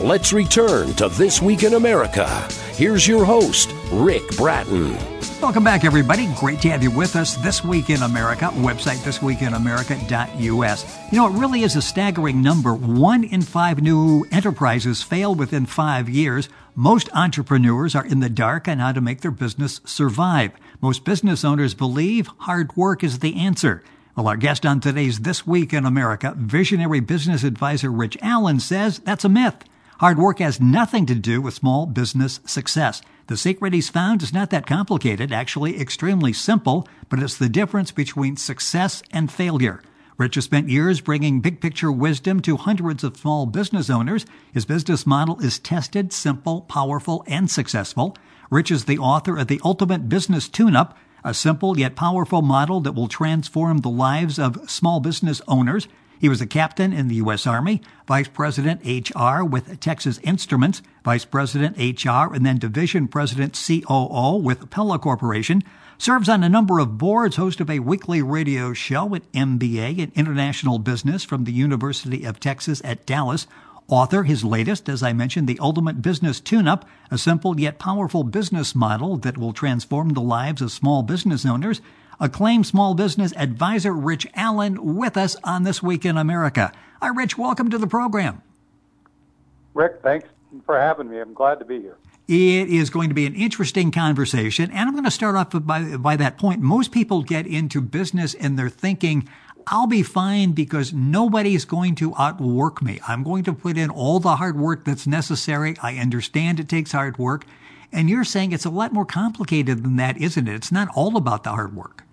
Let's return to This Week in America. Here's your host, Rick Bratton. Welcome back, everybody. Great to have you with us. This Week in America, website thisweekinamerica.us. You know, it really is a staggering number. 1 in 5 new enterprises fail within 5 years. Most entrepreneurs are in the dark on how to make their business survive. Most business owners believe hard work is the answer. Well, our guest on today's This Week in America, visionary business advisor Rich Allen, says that's a myth. Hard work has nothing to do with small business success. The secret he's found is not that complicated, actually extremely simple, but it's the difference between success and failure. Rich has spent years bringing big-picture wisdom to hundreds of small business owners. His business model is tested, simple, powerful, and successful. Rich is the author of The Ultimate Business Tune-Up, a simple yet powerful model that will transform the lives of small business owners. He was a captain in the U.S. Army, vice president HR with Texas Instruments, vice president HR, and then division president COO with Pella Corporation. Serves on a number of boards, host of a weekly radio show at MBA in International Business from the University of Texas at Dallas. Author, his latest, as I mentioned, The Ultimate Business Tune-Up, a simple yet powerful business model that will transform the lives of small business owners. Acclaimed small business advisor Rich Allen with us on This Week in America. Hi, Rich. Welcome to the program. Rick, thanks for having me. I'm glad to be here. It is going to be an interesting conversation, and I'm going to start off by that point. Most people get into business and they're thinking, I'll be fine because nobody's going to outwork me. I'm going to put in all the hard work that's necessary. I understand it takes hard work. And you're saying it's a lot more complicated than that, isn't it? It's not all about the hard work.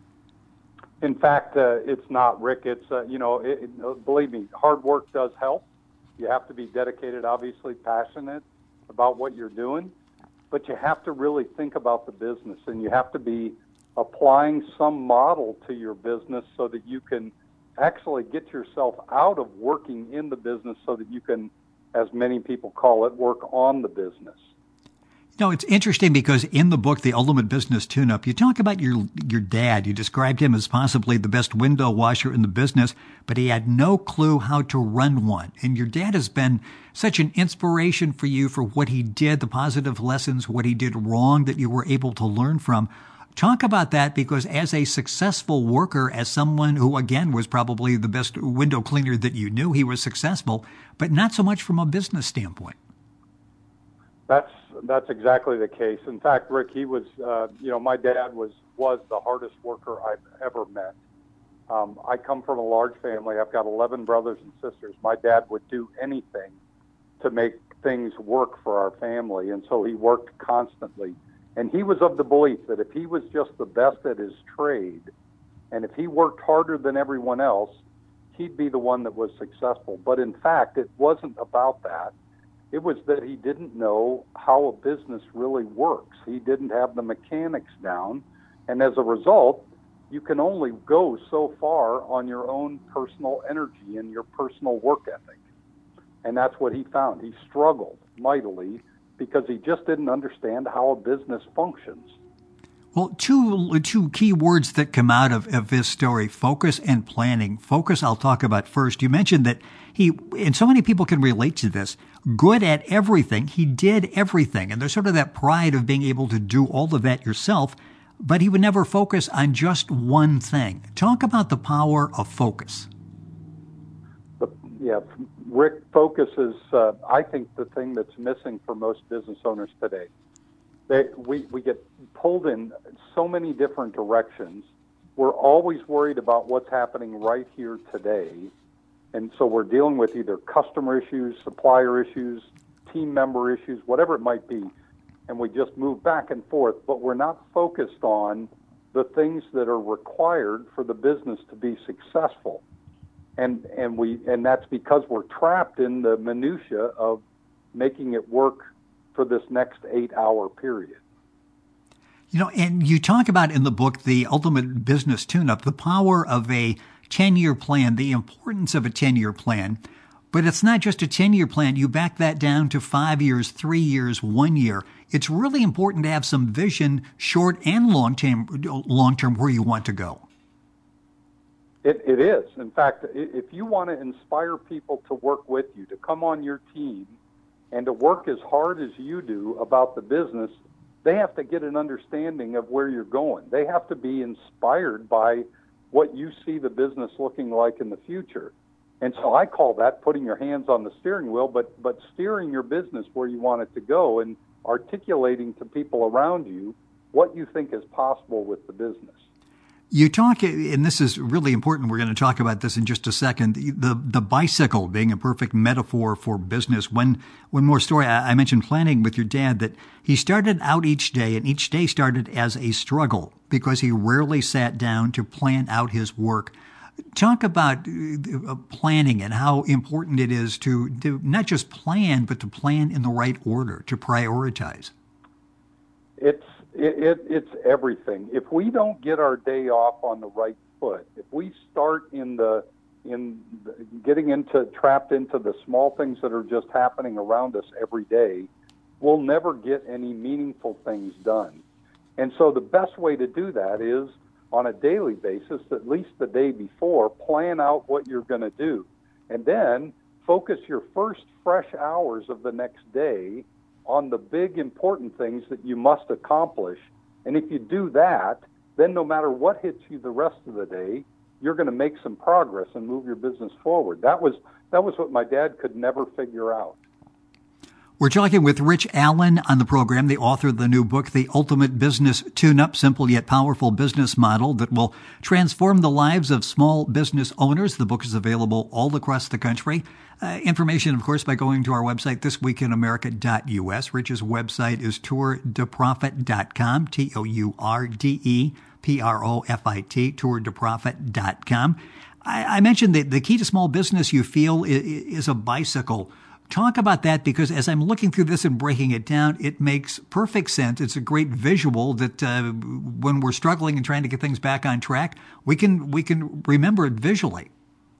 In fact, it's not, Rick. It's, believe me, hard work does help. You have to be dedicated, obviously, passionate about what you're doing. But you have to really think about the business, and you have to be applying some model to your business so that you can actually get yourself out of working in the business so that you can, as many people call it, work on the business. No, it's interesting because in the book, The Ultimate Business Tune-Up, you talk about your dad. You described him as possibly the best window washer in the business, but he had no clue how to run one. And your dad has been such an inspiration for you for what he did, the positive lessons, what he did wrong that you were able to learn from. Talk about that, because as a successful worker, as someone who, again, was probably the best window cleaner that you knew, he was successful, but not so much from a business standpoint. That's exactly the case. In fact, Rick, he was, my dad was the hardest worker I've ever met. I come from a large family. I've got 11 brothers and sisters. My dad would do anything to make things work for our family, and so he worked constantly. And he was of the belief that if he was just the best at his trade, and if he worked harder than everyone else, he'd be the one that was successful. But in fact, it wasn't about that. It was that he didn't know how a business really works. He didn't have the mechanics down. And as a result, you can only go so far on your own personal energy and your personal work ethic. And that's what he found. He struggled mightily because he just didn't understand how a business functions. Well, two key words that come out of this story, focus and planning. Focus I'll talk about first. You mentioned that and so many people can relate to this, good at everything. He did everything. And there's sort of that pride of being able to do all of that yourself, but he would never focus on just one thing. Talk about the power of focus. Rick, focus is, I think, the thing that's missing for most business owners today. We get pulled in so many different directions. We're always worried about what's happening right here today. And so we're dealing with either customer issues, supplier issues, team member issues, whatever it might be. And we just move back and forth, but we're not focused on the things that are required for the business to be successful. And that's because we're trapped in the minutia of making it work for this next 8-hour period. You know, and you talk about in the book, The Ultimate Business Tune-Up, the power of a 10-year plan, the importance of a 10-year plan. But it's not just a 10-year plan. You back that down to 5 years, 3 years, 1 year. It's really important to have some vision, short and long-term, where you want to go. It is. In fact, if you want to inspire people to work with you, to come on your team, and to work as hard as you do about the business, they have to get an understanding of where you're going. They have to be inspired by what you see the business looking like in the future. And so I call that putting your hands on the steering wheel, but steering your business where you want it to go and articulating to people around you what you think is possible with the business. You talk, and this is really important, we're going to talk about this in just a second, the bicycle being a perfect metaphor for business. One more story, I mentioned planning with your dad, that he started out each day, and each day started as a struggle because he rarely sat down to plan out his work. Talk about planning and how important it is to not just plan, but to plan in the right order, to prioritize. It's everything. If we don't get our day off on the right foot, if we start trapped into the small things that are just happening around us every day, we'll never get any meaningful things done. And so the best way to do that is on a daily basis, at least the day before, plan out what you're going to do. And then focus your first fresh hours of the next day on the big important things that you must accomplish. And if you do that, then no matter what hits you the rest of the day, you're going to make some progress and move your business forward. That was what my dad could never figure out. We're talking with Rich Allen on the program, the author of the new book, The Ultimate Business Tune-Up, Simple Yet Powerful Business Model that will transform the lives of small business owners. The book is available all across the country. Information, of course, by going to our website, thisweekinamerica.us. Rich's website is tourdeprofit.com, TOURDEPROFIT, tourdeprofit.com. I mentioned that the key to small business, you feel, is a bicycle. Talk about that, because as I'm looking through this and breaking it down, it makes perfect sense. It's a great visual that when we're struggling and trying to get things back on track, we can remember it visually.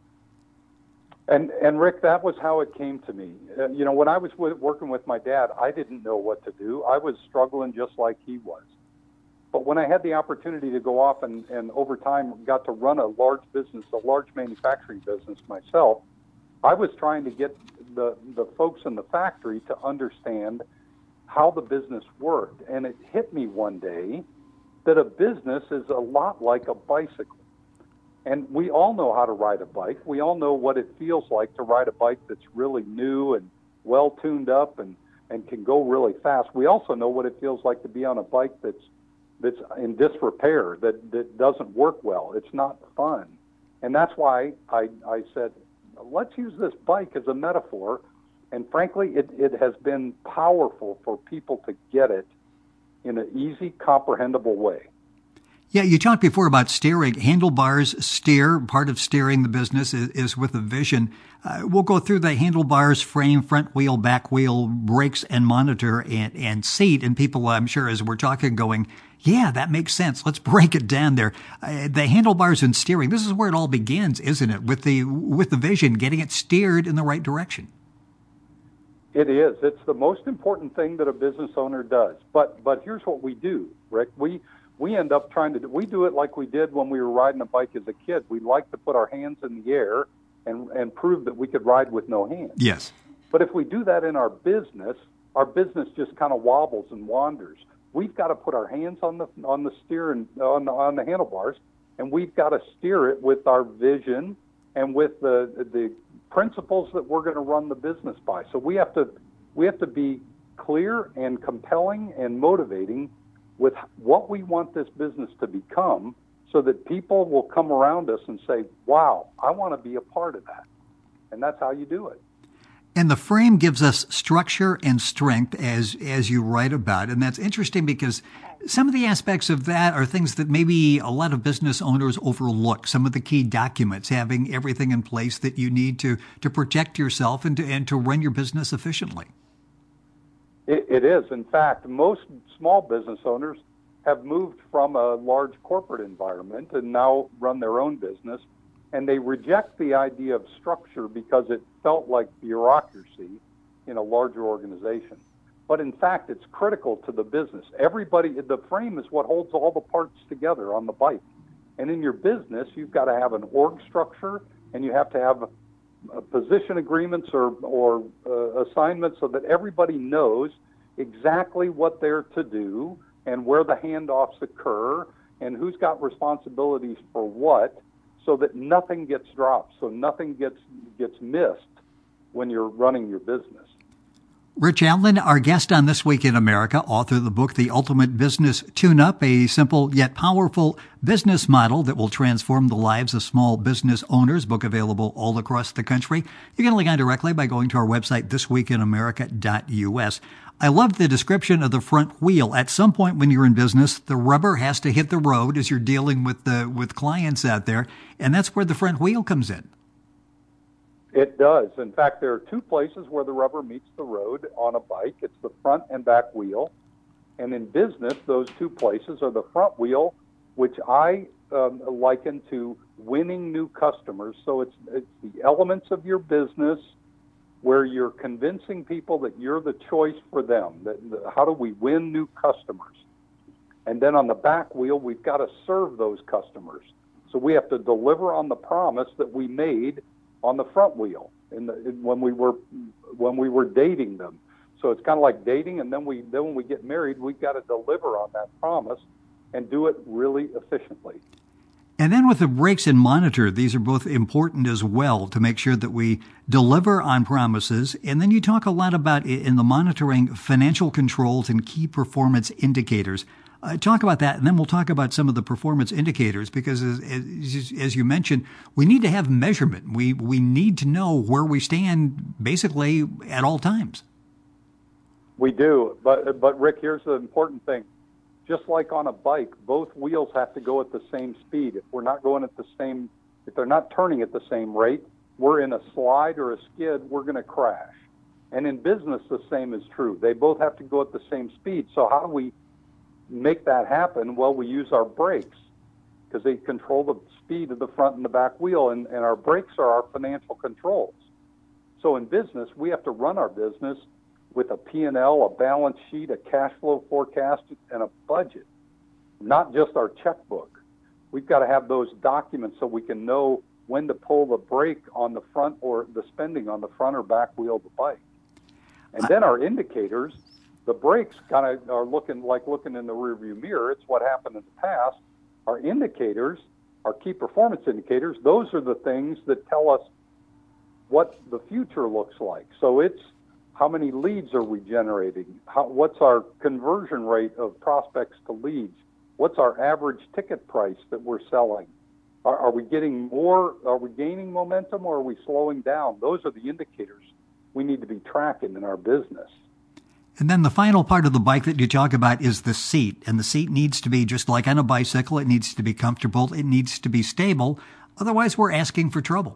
And Rick, that was how it came to me. When I was working with my dad, I didn't know what to do. I was struggling just like he was. But when I had the opportunity to go off and over time got to run a large business, a large manufacturing business myself, I was trying to get the folks in the factory to understand how the business worked. And it hit me one day that a business is a lot like a bicycle. And we all know how to ride a bike. We all know what it feels like to ride a bike that's really new and well tuned up and can go really fast. We also know what it feels like to be on a bike that's in disrepair, that doesn't work well. It's not fun. And that's why I said, let's use this bike as a metaphor. And frankly, it has been powerful for people to get it in an easy, comprehensible way. Yeah, you talked before about steering. Handlebars steer. Part of steering the business is with a vision. We'll go through the handlebars, frame, front wheel, back wheel, brakes, and monitor, and seat. And people, I'm sure, as we're talking, going, yeah, that makes sense. Let's break it down there. The handlebars and steering, this is where it all begins, isn't it? With the vision, getting it steered in the right direction. It is. It's the most important thing that a business owner does. But here's what we do, Rick. We end up we do it like we did when we were riding a bike as a kid. We like to put our hands in the air and prove that we could ride with no hands. Yes. But if we do that in our business just kind of wobbles and wanders. We've got to put our hands on the steer and on the handlebars, and we've got to steer it with our vision and with the principles that we're going to run the business by. So we have to be clear and compelling and motivating with what we want this business to become, so that people will come around us and say, wow, I want to be a part of that. And that's how you do it. And the frame gives us structure and strength, as you write about. And that's interesting because some of the aspects of that are things that maybe a lot of business owners overlook. Some of the key documents, having everything in place that you need to protect yourself and to run your business efficiently. It is. In fact, most small business owners have moved from a large corporate environment and now run their own business. And they reject the idea of structure because it felt like bureaucracy in a larger organization. But in fact, it's critical to the business. The frame is what holds all the parts together on the bike. And in your business, you've got to have an org structure, and you have to have position agreements or assignments so that everybody knows exactly what they're to do and where the handoffs occur and who's got responsibilities for what, so that nothing gets dropped, so nothing gets missed when you're running your business. Rich Allen, our guest on This Week in America, author of the book, The Ultimate Business Tune-Up, a simple yet powerful business model that will transform the lives of small business owners, book available all across the country. You can log on directly by going to our website, thisweekinamerica.us. I love the description of the front wheel. At some point when you're in business, the rubber has to hit the road as you're dealing with clients out there, and that's where the front wheel comes in. It does. In fact, there are two places where the rubber meets the road on a bike. It's the front and back wheel. And in business, those two places are the front wheel, which I liken to winning new customers. So it's the elements of your business where you're convincing people that you're the choice for them. How do we win new customers? And then on the back wheel, we've got to serve those customers. So we have to deliver on the promise that we made on the front wheel when we were dating them. So it's kind of like dating, and then when we get married, we've got to deliver on that promise and do it really efficiently. And then with the brakes and monitor, these are both important as well to make sure that we deliver on promises. And then you talk a lot about, in the monitoring, financial controls and key performance indicators. Talk about that, and then we'll talk about some of the performance indicators, because as you mentioned, we need to have measurement. We need to know where we stand basically at all times. We do, but Rick, here's the important thing. Just like on a bike, both wheels have to go at the same speed. If they're not turning at the same rate, we're in a slide or a skid, we're going to crash. And in business, the same is true. They both have to go at the same speed. So how do we make that happen? Well, we use our brakes, because they control the speed of the front and the back wheel, and our brakes are our financial controls. So in business, we have to run our business with a P&L, a balance sheet, a cash flow forecast, and a budget, not just our checkbook. We've got to have those documents so we can know when to pull the brake on the front or the spending on the front or back wheel of the bike. And then our indicators, the brakes kind of are looking in the rearview mirror. It's what happened in the past. Our indicators, our key performance indicators, those are the things that tell us what the future looks like. So it's how many leads are we generating? What's our conversion rate of prospects to leads? What's our average ticket price that we're selling? Are we getting more? Are we gaining momentum, or are we slowing down? Those are the indicators we need to be tracking in our business. And then the final part of the bike that you talk about is the seat. And the seat needs to be just like on a bicycle. It needs to be comfortable. It needs to be stable. Otherwise, we're asking for trouble.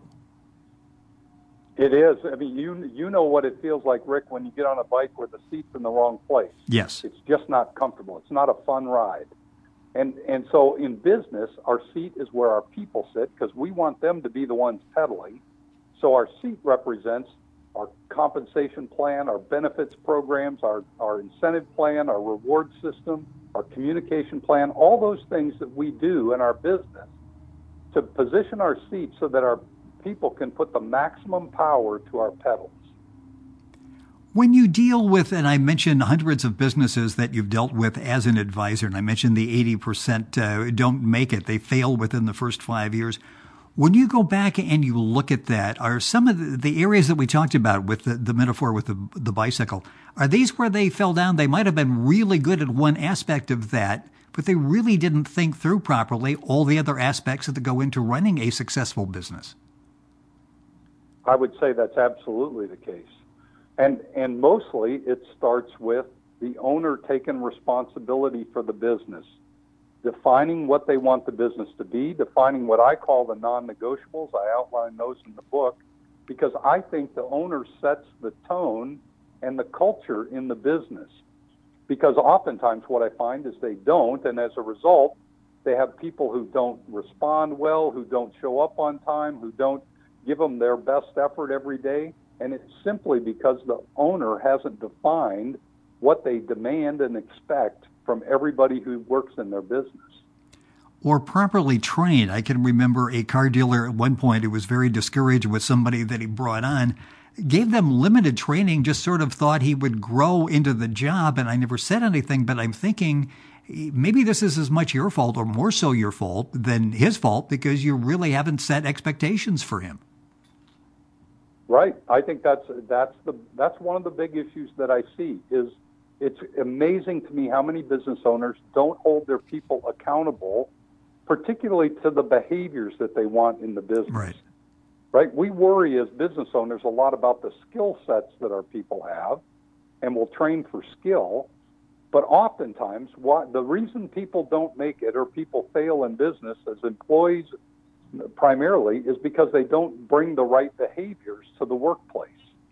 It is. I mean, you know what it feels like, Rick, when you get on a bike where the seat's in the wrong place. Yes. It's just not comfortable. It's not a fun ride. And so in business, our seat is where our people sit, because we want them to be the ones pedaling. So our seat represents our compensation plan, our benefits programs, our incentive plan, our reward system, our communication plan, all those things that we do in our business to position our seat so that our people can put the maximum power to our pedals. When you deal with, and I mentioned hundreds of businesses that you've dealt with as an advisor, and I mentioned the 80% don't make it, they fail within the first 5 years. When you go back and you look at that, are some of the areas that we talked about with the metaphor with the bicycle, are these where they fell down? They might have been really good at one aspect of that, but they really didn't think through properly all the other aspects that go into running a successful business. I would say that's absolutely the case. And mostly it starts with the owner taking responsibility for the business, defining what they want the business to be, defining what I call the non-negotiables. I outline those in the book, because I think the owner sets the tone and the culture in the business. Because oftentimes what I find is they don't, and as a result, they have people who don't respond well, who don't show up on time, who don't give them their best effort every day. And it's simply because the owner hasn't defined what they demand and expect from everybody who works in their business. or properly trained. I can remember a car dealer at one point who was very discouraged with somebody that he brought on, gave them limited training, just sort of thought he would grow into the job. And I never said anything, but I'm thinking maybe this is as much your fault or more so your fault than his fault because you really haven't set expectations for him. Right. I think that's one of the big issues that I see is it's amazing to me how many business owners don't hold their people accountable, particularly to the behaviors that they want in the business. Right? We worry as business owners a lot about the skill sets that our people have, and we'll train for skill. But oftentimes, the reason people don't make it or people fail in business as employees primarily is because they don't bring the right behaviors to the workplace.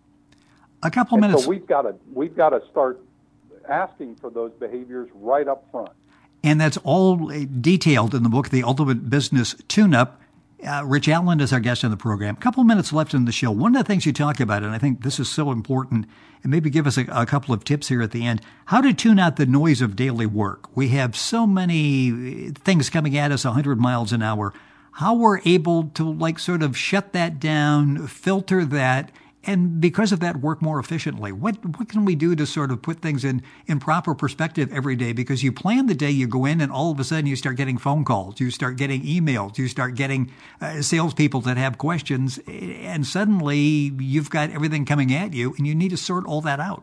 A couple minutes. So we've got to start asking for those behaviors right up front. And that's all detailed in the book, The Ultimate Business Tune-Up. Rich Allen is our guest on the program. A couple minutes left in the show. One of the things you talk about, and I think this is so important, and maybe give us a couple of tips here at the end, how to tune out the noise of daily work. We have so many things coming at us 100 miles an hour. How we're able to sort of shut that down, filter that, and because of that, work more efficiently. What can we do to sort of put things in proper perspective every day? Because you plan the day, you go in, and all of a sudden you start getting phone calls, you start getting emails, you start getting salespeople that have questions, and suddenly you've got everything coming at you, and you need to sort all that out.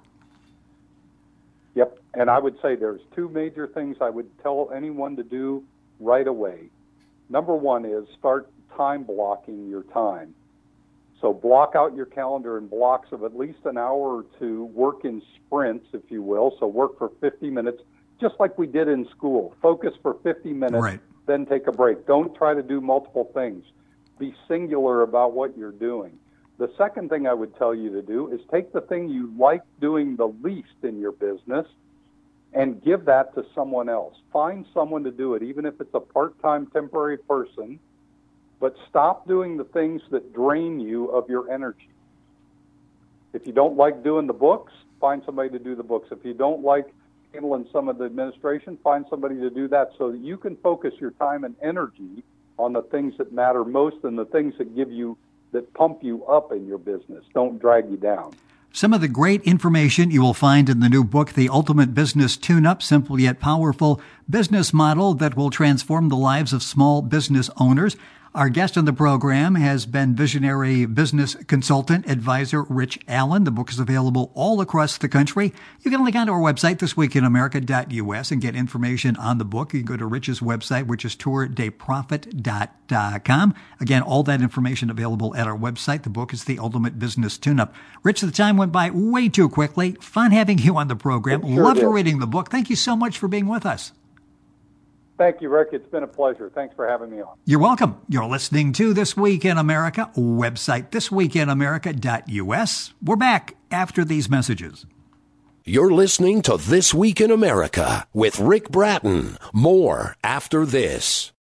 Yep, and I would say there's two major things I would tell anyone to do right away. Number one is start time blocking your time. So block out your calendar in blocks of at least an hour or two, work in sprints, if you will. So work for 50 minutes, just like we did in school. Focus for 50 minutes, right. Then take a break. Don't try to do multiple things. Be singular about what you're doing. The second thing I would tell you to do is take the thing you like doing the least in your business and give that to someone else. Find someone to do it, even if it's a part-time temporary person. But stop doing the things that drain you of your energy. If you don't like doing the books, find somebody to do the books. If you don't like handling some of the administration, find somebody to do that so that you can focus your time and energy on the things that matter most and the things that pump you up in your business. Don't drag you down. Some of the great information you will find in the new book, The Ultimate Business Tune-Up, Simple Yet Powerful Business Model that will transform the lives of small business owners. Our guest on the program has been visionary business consultant, advisor Rich Allen. The book is available all across the country. You can link onto our website, thisweekinamerica.us, and get information on the book. You can go to Rich's website, which is tourdeprofit.com. Again, all that information available at our website. The book is The Ultimate Business Tune-Up. Rich, the time went by way too quickly. Fun having you on the program. Loved reading the book. Thank you so much for being with us. Thank you, Rick. It's been a pleasure. Thanks for having me on. You're welcome. You're listening to This Week in America, website thisweekinamerica.us. We're back after these messages. You're listening to This Week in America with Rick Bratton. More after this.